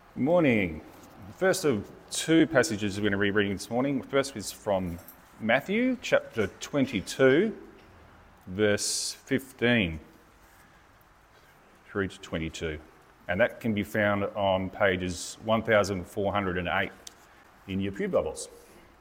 Morning. The first of two passages we're going to be reading this morning. The first is from Matthew chapter 22, verse 15 through to 22. And that can be found on pages 1408 in your pew Bibles.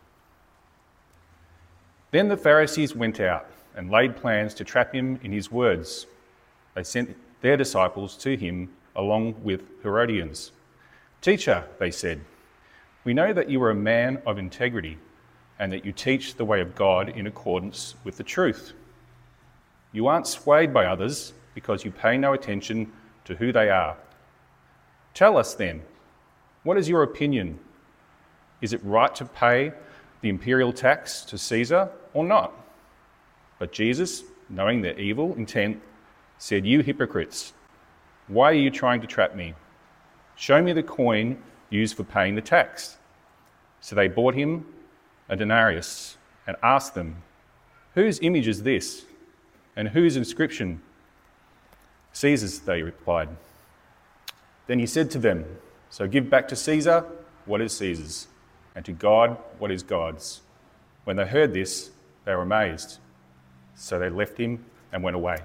Then the Pharisees went out and laid plans to trap him in his words. They sent their disciples to him along with Herodians. "Teacher," they said, "we know that you are a man of integrity and that you teach the way of God in accordance with the truth. You aren't swayed by others because you pay no attention to who they are. Tell us then, what is your opinion? Is it right to pay the imperial tax to Caesar or not?" But Jesus, knowing their evil intent, said, "You hypocrites, why are you trying to trap me? Show me the coin used for paying the tax." So they brought him a denarius and asked them, "Whose image is this? And whose inscription?" "Caesar's," they replied. Then he said to them, "So give back to Caesar what is Caesar's, and to God what is God's." When they heard this, they were amazed. So they left him and went away.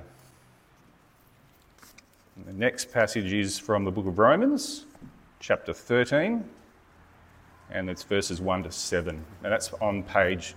The next passage is from the book of Romans, chapter 13, and it's verses 1 to 7. And that's on page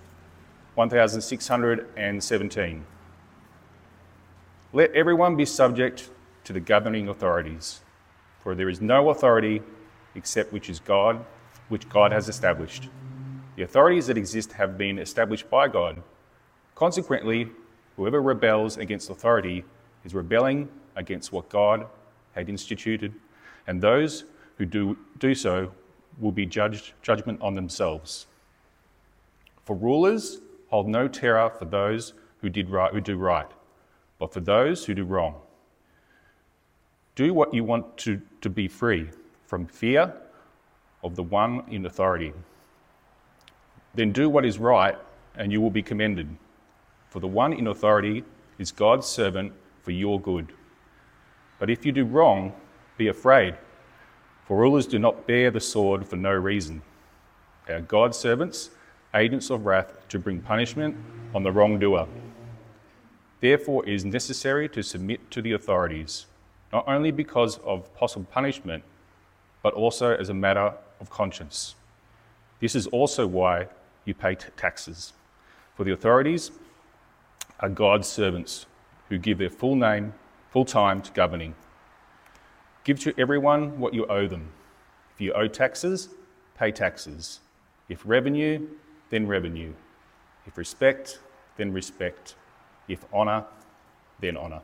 1617. "Let everyone be subject to the governing authorities, for there is no authority except which God has established. The authorities that exist have been established by God. Consequently, whoever rebels against authority is rebelling against what God had instituted, and those who do so will be judgment on themselves. For rulers hold no terror for those who do right, but for those who do wrong. Do what you want to be free from fear of the one in authority. Then do what is right, and you will be commended. For the one in authority is God's servant for your good. But if you do wrong, be afraid, for rulers do not bear the sword for no reason. They are God's servants, agents of wrath to bring punishment on the wrongdoer. Therefore it is necessary to submit to the authorities, not only because of possible punishment, but also as a matter of conscience. This is also why you pay taxes, for the authorities are God's servants who give their full time to governing. Give to everyone what you owe them. If you owe taxes, pay taxes. If revenue, then revenue. If respect, then respect. If honour, then honour."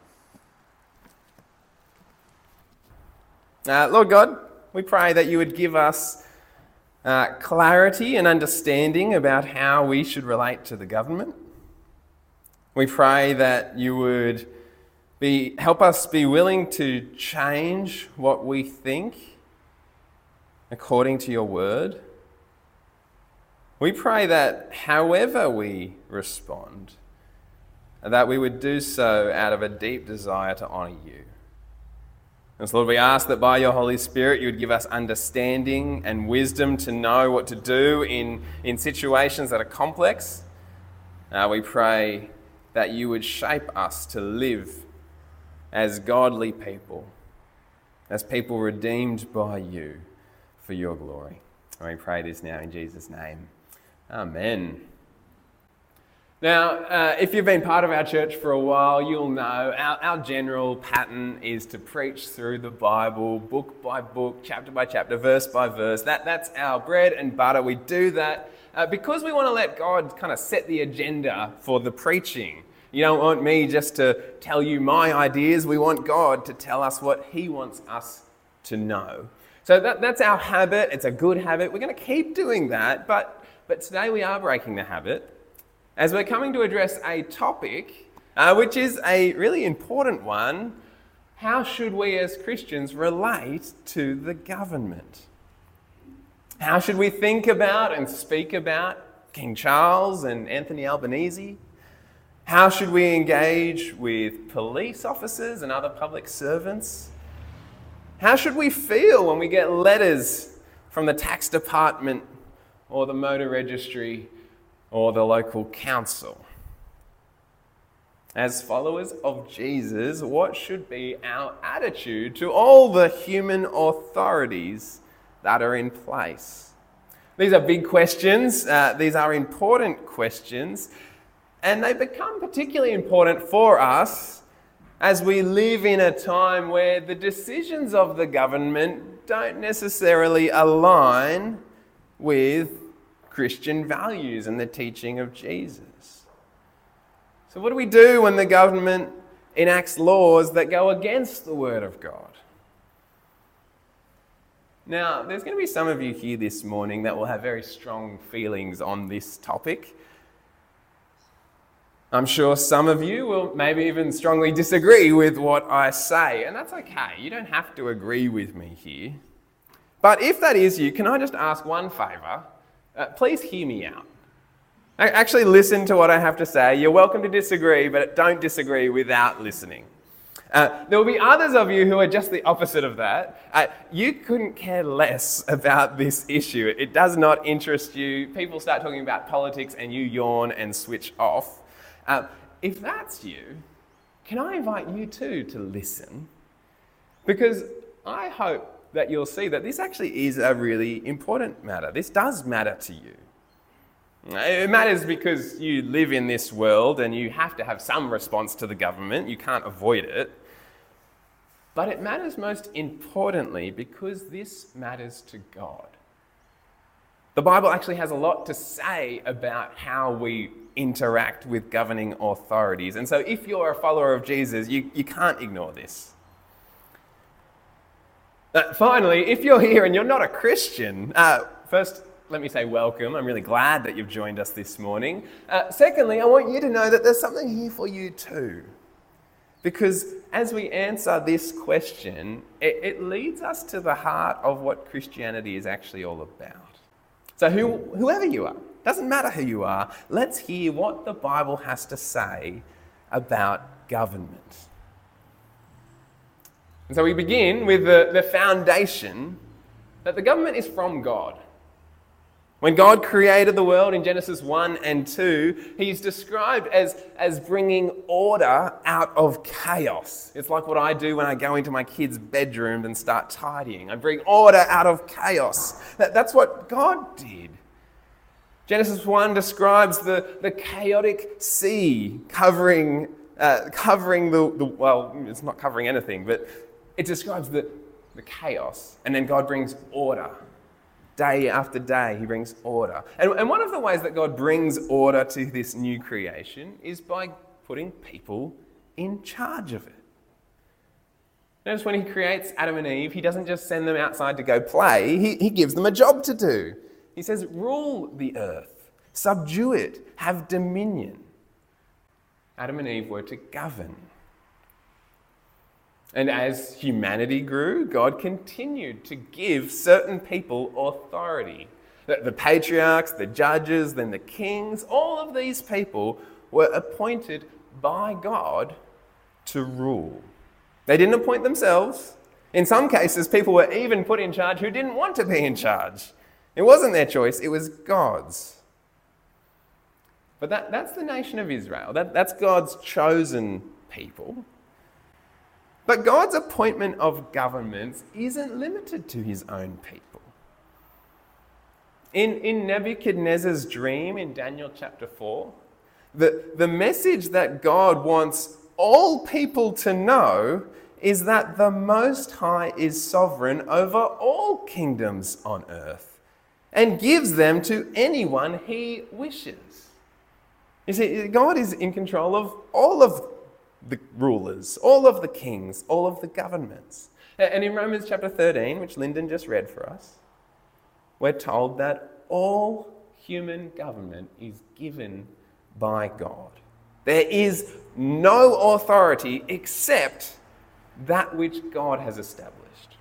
Lord God, we pray that you would give us clarity and understanding about how we should relate to the government. We pray that you would help us be willing to change what we think according to your word. We pray that however we respond, that we would do so out of a deep desire to honour you. And so, Lord, we ask that by your Holy Spirit you would give us understanding and wisdom to know what to do in situations that are complex. We pray that you would shape us to live as godly people, as people redeemed by you for your glory. And we pray this now in Jesus' name. Amen. Now, if you've been part of our church for a while, you'll know our general pattern is to preach through the Bible, book by book, chapter by chapter, verse by verse. That's our bread and butter. We do that because we want to let God kind of set the agenda for the preaching. You don't want me just to tell you my ideas. We want God to tell us what he wants us to know. So that's our habit. It's a good habit. We're going to keep doing that. But today we are breaking the habit as we're coming to address a topic which is a really important one. How should we as Christians relate to the government? How should we think about and speak about King Charles and Anthony Albanese? How should we engage with police officers and other public servants? How should we feel when we get letters from the tax department or the motor registry or the local council? As followers of Jesus, what should be our attitude to all the human authorities that are in place? These are big questions. These are important questions. And they become particularly important for us as we live in a time where the decisions of the government don't necessarily align with Christian values and the teaching of Jesus. So what do we do when the government enacts laws that go against the Word of God? Now, there's going to be some of you here this morning that will have very strong feelings on this topic. I'm sure some of you will maybe even strongly disagree with what I say, and that's okay. You don't have to agree with me here. But if that is you, can I just ask one favour? Please hear me out. Actually listen to what I have to say. You're welcome to disagree, but don't disagree without listening. There will be others of you who are just the opposite of that. You couldn't care less about this issue. It does not interest you. People start talking about politics and you yawn and switch off. If that's you, can I invite you too to listen? Because I hope that you'll see that this actually is a really important matter. This does matter to you. It matters because you live in this world and you have to have some response to the government. You can't avoid it. But it matters most importantly because this matters to God. The Bible actually has a lot to say about how we interact with governing authorities. And so if you're a follower of Jesus, you can't ignore this. Finally, if you're here and you're not a Christian, first, let me say welcome. I'm really glad that you've joined us this morning. Secondly, I want you to know that there's something here for you too. Because as we answer this question, it leads us to the heart of what Christianity is actually all about. So whoever you are, doesn't matter who you are, let's hear what the Bible has to say about government. And so we begin with the foundation that the government is from God. When God created the world in Genesis 1 and 2, he's described as bringing order out of chaos. It's like what I do when I go into my kid's bedroom and start tidying. I bring order out of chaos. That's what God did. Genesis 1 describes the chaotic sea covering the well, it's not covering anything, but it describes the chaos. And then God brings order. Day after day, he brings order. And one of the ways that God brings order to this new creation is by putting people in charge of it. Notice when he creates Adam and Eve, he doesn't just send them outside to go play, he gives them a job to do. He says, rule the earth, subdue it, have dominion. Adam and Eve were to govern. And as humanity grew, God continued to give certain people authority. The patriarchs, the judges, then the kings, all of these people were appointed by God to rule. They didn't appoint themselves. In some cases, people were even put in charge who didn't want to be in charge. It wasn't their choice, it was God's. But that's the nation of Israel. That's God's chosen people. But God's appointment of governments isn't limited to his own people. In Nebuchadnezzar's dream in Daniel chapter 4, the message that God wants all people to know is that the Most High is sovereign over all kingdoms on earth and gives them to anyone he wishes. You see, God is in control of all of the rulers, all of the kings, all of the governments. And in Romans chapter 13, which Lyndon just read for us, we're told that all human government is given by God. There is no authority except that which God has established.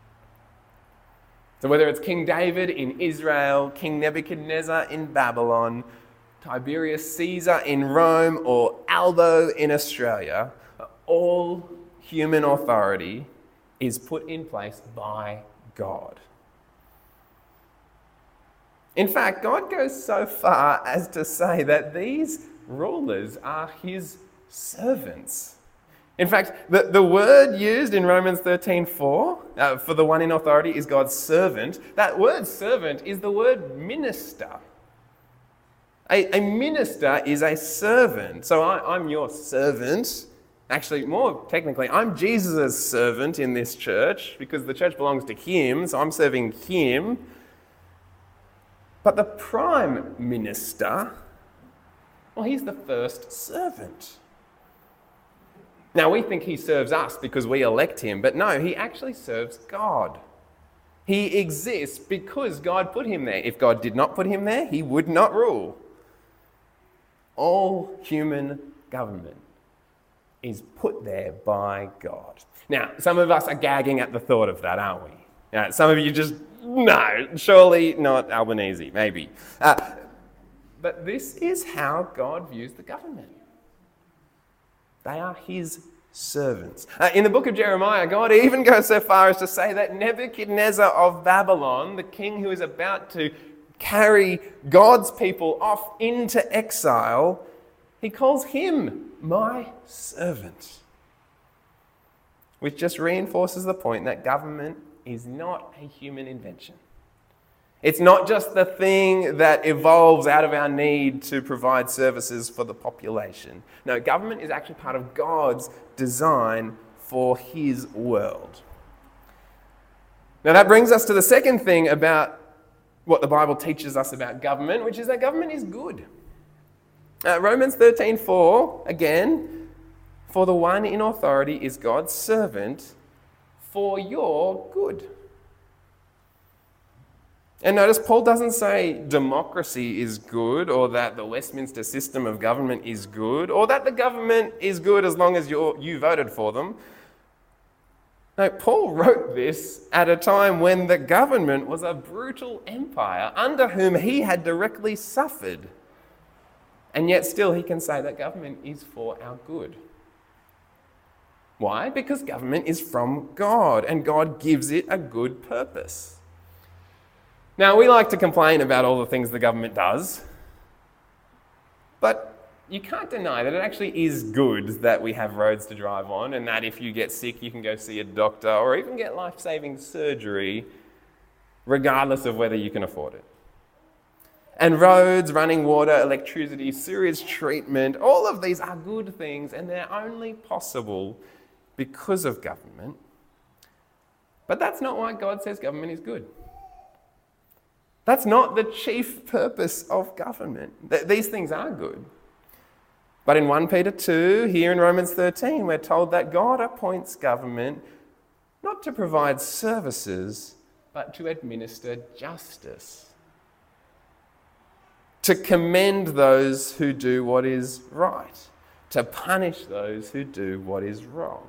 So whether it's King David in Israel, King Nebuchadnezzar in Babylon, Tiberius Caesar in Rome, or Aldo in Australia, all human authority is put in place by God. In fact, God goes so far as to say that these rulers are his servants. In fact, the word used in Romans 13:4 for the one in authority is God's servant. That word servant is the word minister. A minister is a servant. So I'm your servant. Actually, more technically, I'm Jesus' servant in this church because the church belongs to him, so I'm serving him. But the prime minister, well, he's the first servant. Now, we think he serves us because we elect him, but no, he actually serves God. He exists because God put him there. If God did not put him there, he would not rule. All human government is put there by God. Now, some of us are gagging at the thought of that, aren't we? Some of you just, no, surely not Albanese, maybe. But this is how God views the government. They are his servants. In the book of Jeremiah, God even goes so far as to say that Nebuchadnezzar of Babylon, the king who is about to carry God's people off into exile, he calls him my servant. Which just reinforces the point that government is not a human invention. It's not just the thing that evolves out of our need to provide services for the population. No, government is actually part of God's design for his world. Now that brings us to the second thing about what the Bible teaches us about government, which is that government is good. Romans 13:4, again, for the one in authority is God's servant for your good. And notice Paul doesn't say democracy is good, or that the Westminster system of government is good, or that the government is good as long as you voted for them. No, Paul wrote this at a time when the government was a brutal empire under whom he had directly suffered. And yet still he can say that government is for our good. Why? Because government is from God, and God gives it a good purpose. Now, we like to complain about all the things the government does, but you can't deny that it actually is good that we have roads to drive on, and that if you get sick, you can go see a doctor or even get life-saving surgery, regardless of whether you can afford it. And roads, running water, electricity, sewage treatment, all of these are good things, and they're only possible because of government. But that's not why God says government is good. That's not the chief purpose of government. These things are good. But in 1 Peter 2, here in Romans 13, we're told that God appoints government not to provide services, but to administer justice. To commend those who do what is right. To punish those who do what is wrong.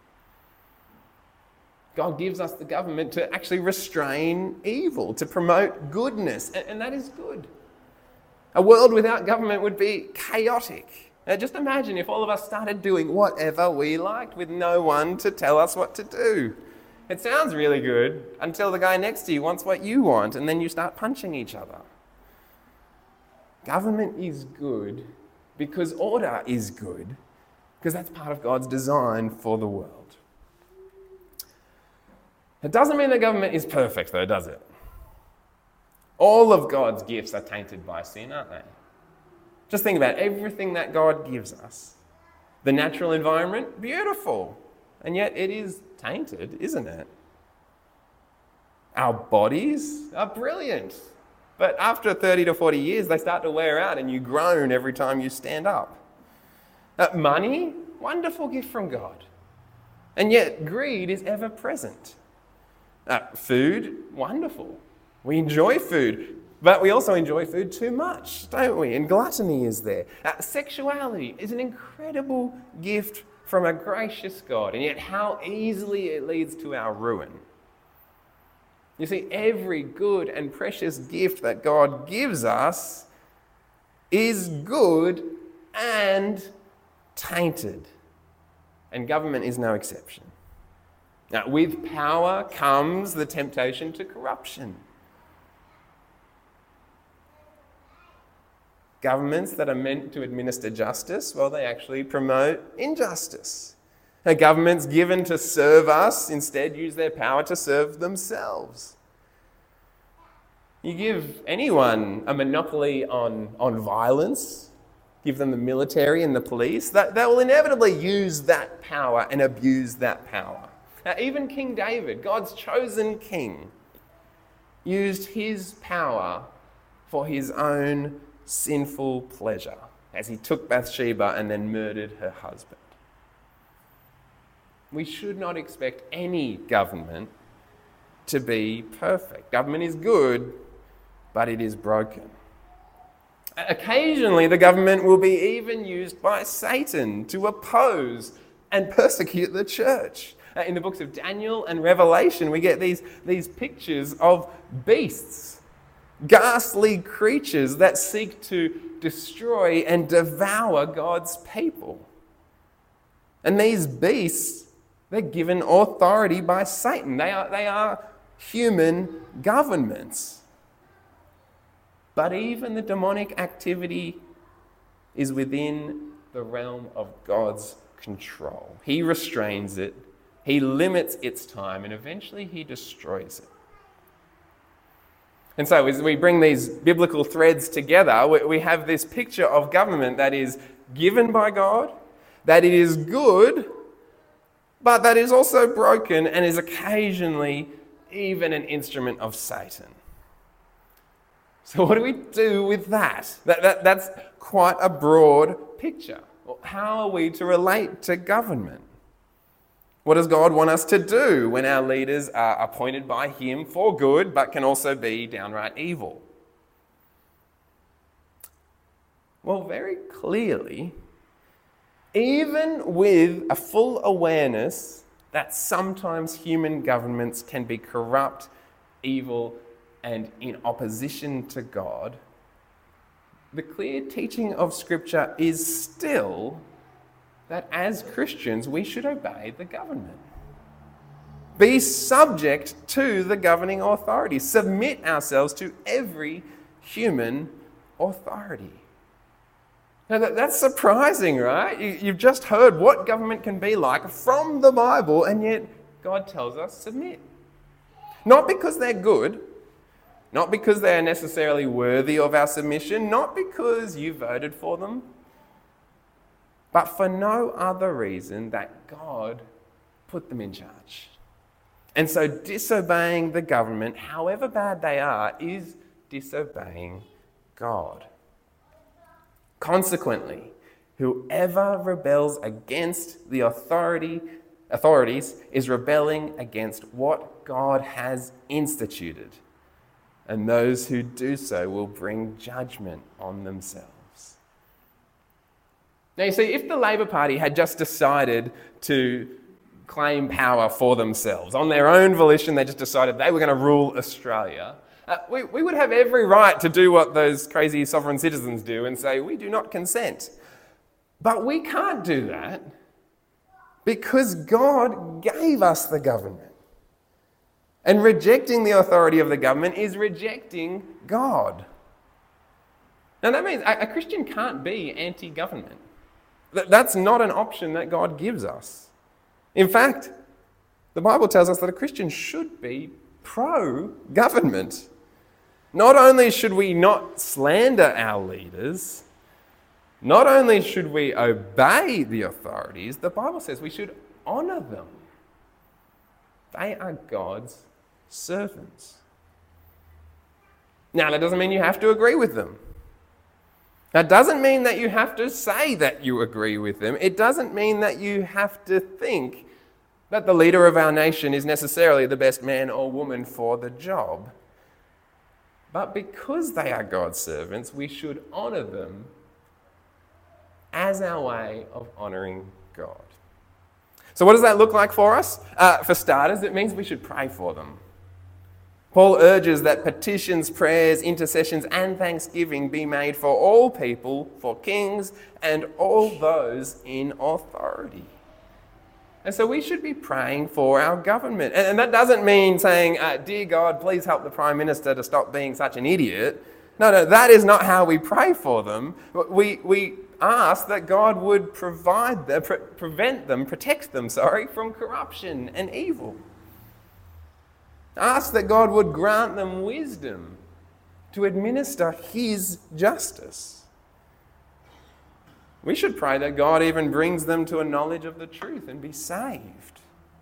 God gives us the government to actually restrain evil, to promote goodness, and that is good. A world without government would be chaotic. Now just imagine if all of us started doing whatever we liked with no one to tell us what to do. It sounds really good until the guy next to you wants what you want, and then you start punching each other. Government is good because order is good, because that's part of God's design for the world. It doesn't mean the government is perfect, though, does it? All of God's gifts are tainted by sin, aren't they? Just think about everything that God gives us. The natural environment, beautiful. And yet it is tainted, isn't it? Our bodies are brilliant. But after 30 to 40 years, they start to wear out and you groan every time you stand up. Money, wonderful gift from God. And yet greed is ever present. Food, wonderful. We enjoy food, but we also enjoy food too much, don't we? And gluttony is there. Sexuality is an incredible gift from a gracious God, and yet how easily it leads to our ruin. You see, every good and precious gift that God gives us is good and tainted, and government is no exception. Now, with power comes the temptation to corruption. Governments that are meant to administer justice, well, they actually promote injustice. Governments given to serve us instead use their power to serve themselves. You give anyone a monopoly on violence, give them the military and the police, they will inevitably use that power and abuse that power. Now, even King David, God's chosen king, used his power for his own sinful pleasure as he took Bathsheba and then murdered her husband. We should not expect any government to be perfect. Government is good, but it is broken. Occasionally, the government will be even used by Satan to oppose and persecute the church. In the books of Daniel and Revelation, we get these pictures of beasts, ghastly creatures that seek to destroy and devour God's people. And these beasts, they're given authority by Satan. They are human governments. But even the demonic activity is within the realm of God's control. He restrains it, he limits its time, and eventually he destroys it. And so as we bring these biblical threads together, we have this picture of government that is given by God, that it is good, but that is also broken and is occasionally even an instrument of Satan. So what do we do with that? That's quite a broad picture. Well, how are we to relate to government? What does God want us to do when our leaders are appointed by him for good, but can also be downright evil? Well, very clearly, even with a full awareness that sometimes human governments can be corrupt, evil, and in opposition to God, the clear teaching of Scripture is still that as Christians we should obey the government. Be subject to the governing authority. Submit ourselves to every human authority. Now that's surprising, right? You've just heard what government can be like from the Bible, and yet God tells us submit. Not because they're good, not because they are necessarily worthy of our submission, not because you voted for them, but for no other reason that God put them in charge. And so disobeying the government, however bad they are, is disobeying God. Consequently, whoever rebels against the authorities is rebelling against what God has instituted. And those who do so will bring judgment on themselves. Now, you see, if the Labor Party had just decided to claim power for themselves, on their own volition, they just decided they were going to rule Australia, we would have every right to do what those crazy sovereign citizens do and say, we do not consent. But we can't do that because God gave us the government. And rejecting the authority of the government is rejecting God. Now that means a Christian can't be anti-government. That's not an option that God gives us. In fact, the Bible tells us that a Christian should be pro-government. Not only should we not slander our leaders, not only should we obey the authorities, the Bible says we should honour them. They are God's servants. Now, that doesn't mean you have to agree with them. That doesn't mean that you have to say that you agree with them. It doesn't mean that you have to think that the leader of our nation is necessarily the best man or woman for the job. But because they are God's servants, we should honour them as our way of honouring God. So what does that look like for us? For starters, it means we should pray for them. Paul urges that petitions, prayers, intercessions, and thanksgiving be made for all people, for kings, and all those in authority. And so we should be praying for our government. And that doesn't mean saying, dear God, please help the Prime Minister to stop being such an idiot. No, that is not how we pray for them. We ask that God would protect them, from corruption and evil. Ask that God would grant them wisdom to administer His justice. We should pray that God even brings them to a knowledge of the truth and be saved.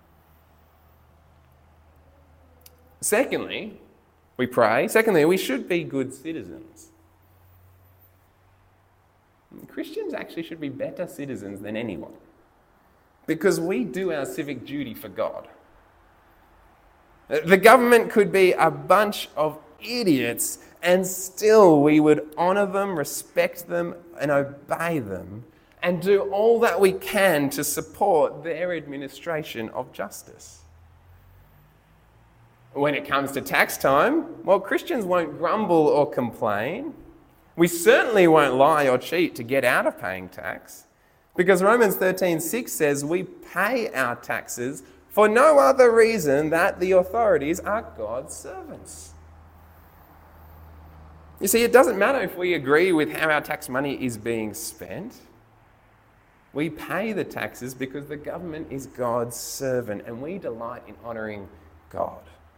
Secondly, we should be good citizens. Christians actually should be better citizens than anyone because we do our civic duty for God. The government could be a bunch of idiots and still we would honour them, respect them and obey them and do all that we can to support their administration of justice. When it comes to tax time, well, Christians won't grumble or complain. We certainly won't lie or cheat to get out of paying tax because Romans 13:6 says we pay our taxes for no other reason that the authorities are God's servants. You see, it doesn't matter if we agree with how our tax money is being spent. We pay the taxes because the government is God's servant and we delight in honouring God.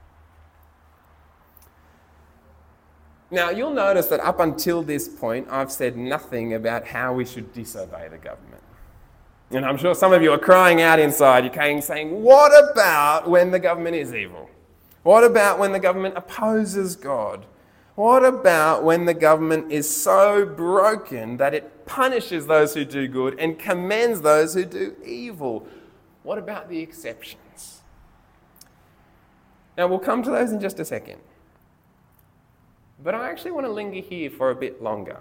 Now, you'll notice that up until this point, I've said nothing about how we should disobey the government. And I'm sure some of you are crying out inside, you're saying, what about when the government is evil? What about when the government opposes God? What about when the government is so broken that it punishes those who do good and commends those who do evil? What about the exceptions? Now, we'll come to those in just a second. But I actually want to linger here for a bit longer.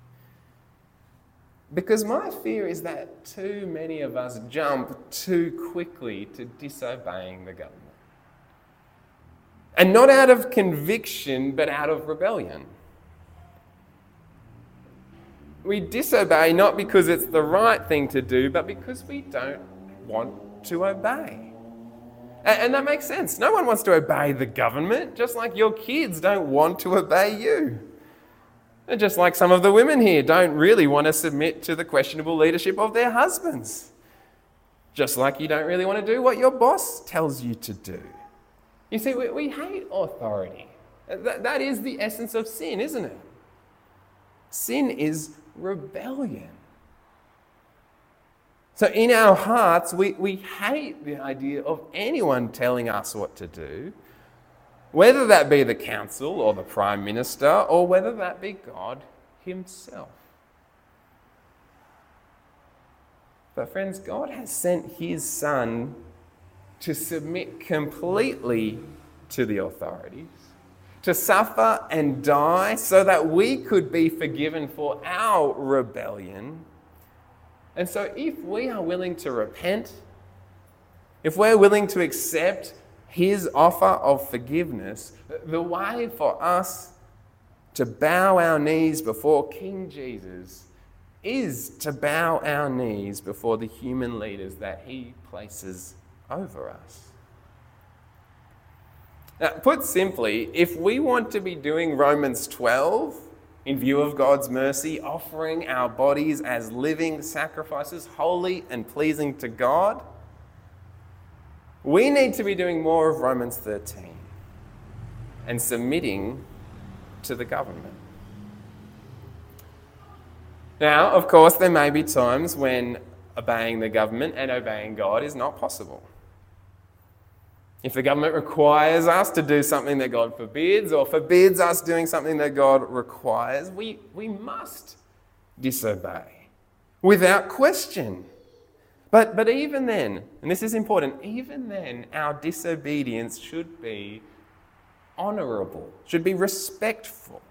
Because my fear is that too many of us jump too quickly to disobeying the government. And not out of conviction, but out of rebellion. We disobey not because it's the right thing to do, but because we don't want to obey. And that makes sense. No one wants to obey the government, just like your kids don't want to obey you. And just like some of the women here don't really want to submit to the questionable leadership of their husbands. Just like you don't really want to do what your boss tells you to do. You see, we hate authority. That is the essence of sin, isn't it? Sin is rebellion. So in our hearts, we hate the idea of anyone telling us what to do, whether that be the council or the Prime Minister, or whether that be God Himself. But friends, God has sent His Son to submit completely to the authorities, to suffer and die so that we could be forgiven for our rebellion. And so if we are willing to repent, if we're willing to accept His offer of forgiveness, the way for us to bow our knees before King Jesus is to bow our knees before the human leaders that He places over us. Now, put simply, if we want to be doing Romans 12, in view of God's mercy, offering our bodies as living sacrifices, holy and pleasing to God, we need to be doing more of Romans 13 and submitting to the government. Now, of course, there may be times when obeying the government and obeying God is not possible. If the government requires us to do something that God forbids, or forbids us doing something that God requires, we must disobey without question. But even then, and this is important, even then our disobedience should be honourable, should be respectful.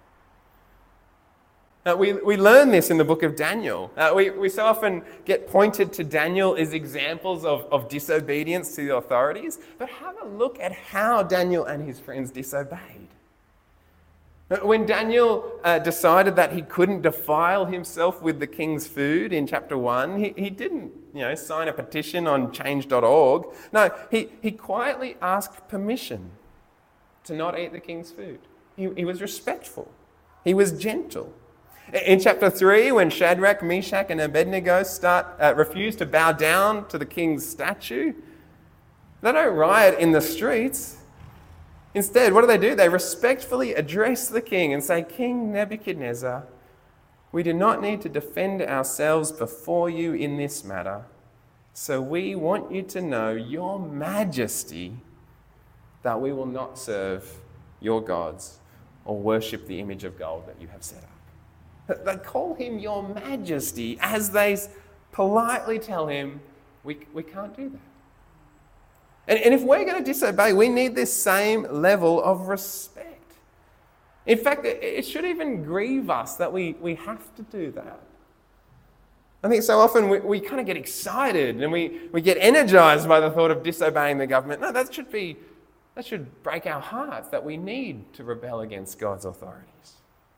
We learn this in the book of Daniel. We so often get pointed to Daniel as examples of disobedience to the authorities, but have a look at how Daniel and his friends disobeyed. When Daniel decided that he couldn't defile himself with the king's food in chapter 1, he didn't sign a petition on change.org. No, he quietly asked permission to not eat the king's food. He was respectful. He was gentle. In chapter 3, when Shadrach, Meshach, and Abednego refuse to bow down to the king's statue, they don't riot in the streets. Instead, what do? They respectfully address the king and say, "King Nebuchadnezzar, we do not need to defend ourselves before you in this matter. So we want you to know, Your Majesty, that we will not serve your gods or worship the image of gold that you have set up." They call him Your Majesty as they politely tell him, we can't do that. And if we're going to disobey, we need this same level of respect. In fact, it should even grieve us that we have to do that. I think so often we kind of get excited and we get energized by the thought of disobeying the government. No, that should break our hearts, that we need to rebel against God's authorities.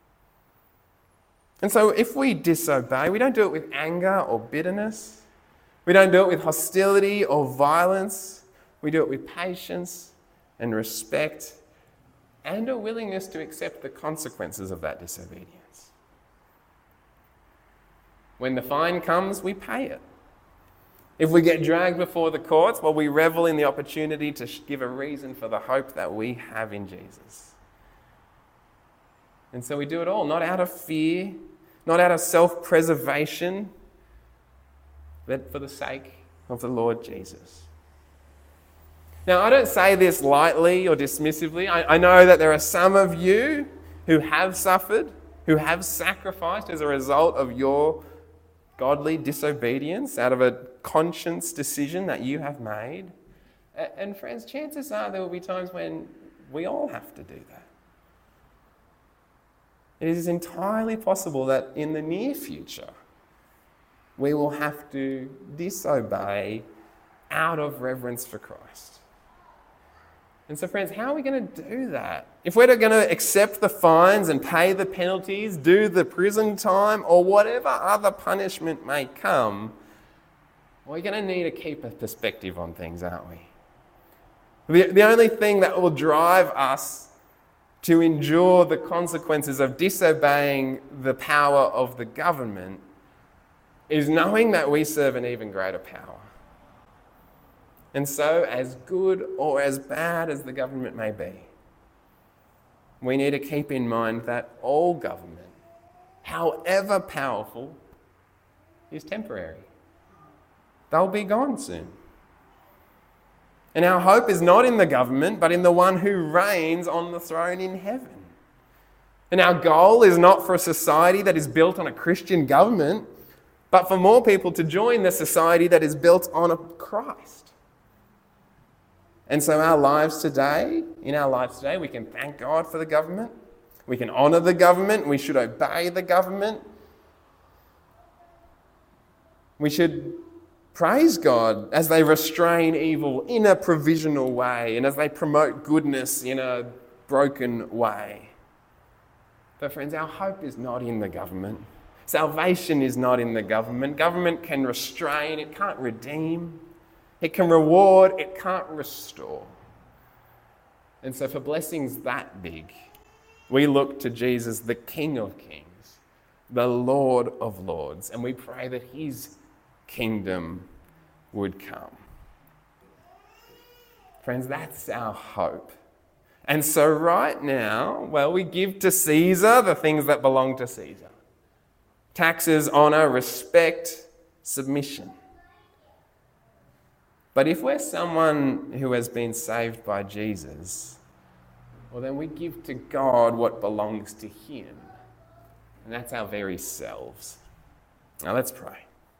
And so if we disobey, we don't do it with anger or bitterness. We don't do it with hostility or violence. We do it with patience and respect and a willingness to accept the consequences of that disobedience. When the fine comes, we pay it. If we get dragged before the courts, well, we revel in the opportunity to give a reason for the hope that we have in Jesus. And so we do it all, not out of fear, not out of self-preservation, but for the sake of the Lord Jesus. Now, I don't say this lightly or dismissively. I know that there are some of you who have suffered, who have sacrificed as a result of your godly disobedience, out of a conscious decision that you have made. And friends, chances are there will be times when we all have to do that. It is entirely possible that in the near future, we will have to disobey out of reverence for Christ. And so, friends, how are we going to do that? If we're going to accept the fines and pay the penalties, do the prison time, or whatever other punishment may come, we're going to need to keep a perspective on things, aren't we? The only thing that will drive us to endure the consequences of disobeying the power of the government is knowing that we serve an even greater power. And so, as good or as bad as the government may be, we need to keep in mind that all government, however powerful, is temporary. They'll be gone soon. And our hope is not in the government, but in the one who reigns on the throne in heaven. And our goal is not for a society that is built on a Christian government, but for more people to join the society that is built on a Christ. And so in our lives today, we can thank God for the government. We can honour the government. We should obey the government. We should praise God as they restrain evil in a provisional way and as they promote goodness in a broken way. But friends, our hope is not in the government. Salvation is not in the government. Government can restrain, it can't redeem. It can reward, it can't restore. And so for blessings that big, we look to Jesus, the King of Kings, the Lord of Lords, and we pray that his kingdom would come. Friends, that's our hope. And so right now, well, we give to Caesar the things that belong to Caesar. Taxes, honour, respect, submission. But if we're someone who has been saved by Jesus, well, then we give to God what belongs to him. And that's our very selves. Now let's pray.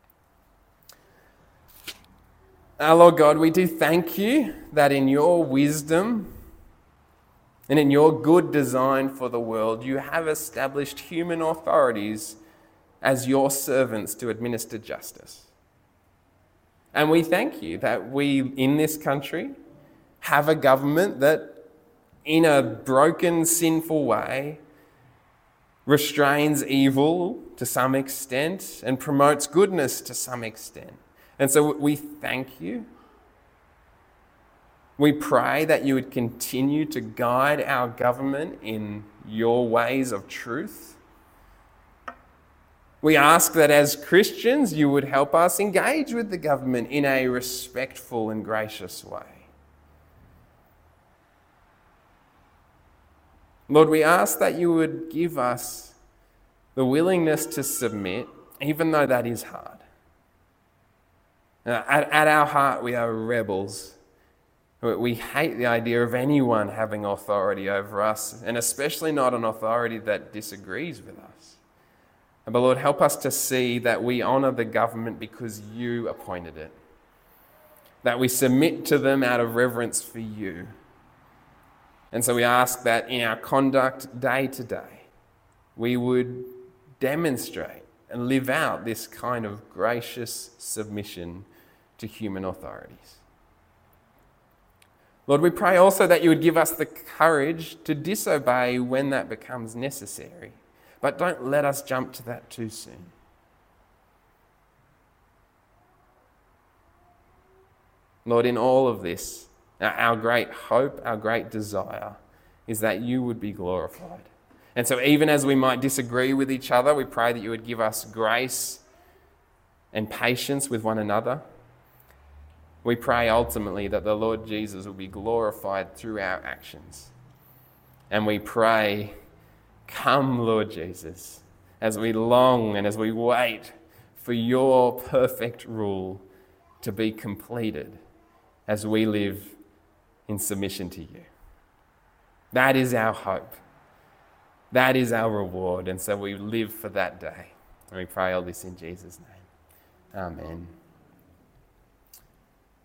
Our Lord God, we do thank you that in your wisdom and in your good design for the world, you have established human authorities as your servants to administer justice. And we thank you that we, in this country, have a government that, in a broken, sinful way, restrains evil to some extent and promotes goodness to some extent. And so we thank you. We pray that you would continue to guide our government in your ways of truth. We ask that as Christians, you would help us engage with the government in a respectful and gracious way. Lord, we ask that you would give us the willingness to submit, even though that is hard. At our heart, we are rebels. We hate the idea of anyone having authority over us, and especially not an authority that disagrees with us. But Lord, help us to see that we honour the government because you appointed it, that we submit to them out of reverence for you. And so we ask that in our conduct day to day, we would demonstrate and live out this kind of gracious submission to human authorities. Lord, we pray also that you would give us the courage to disobey when that becomes necessary, but don't let us jump to that too soon. Lord, in all of this, our great hope, our great desire is that you would be glorified. And so even as we might disagree with each other, we pray that you would give us grace and patience with one another. We pray ultimately that the Lord Jesus will be glorified through our actions. And we pray, come, Lord Jesus, as we long and as we wait for your perfect rule to be completed as we live in submission to you. That is our hope. That is our reward. And so we live for that day. And we pray all this in Jesus' name. Amen.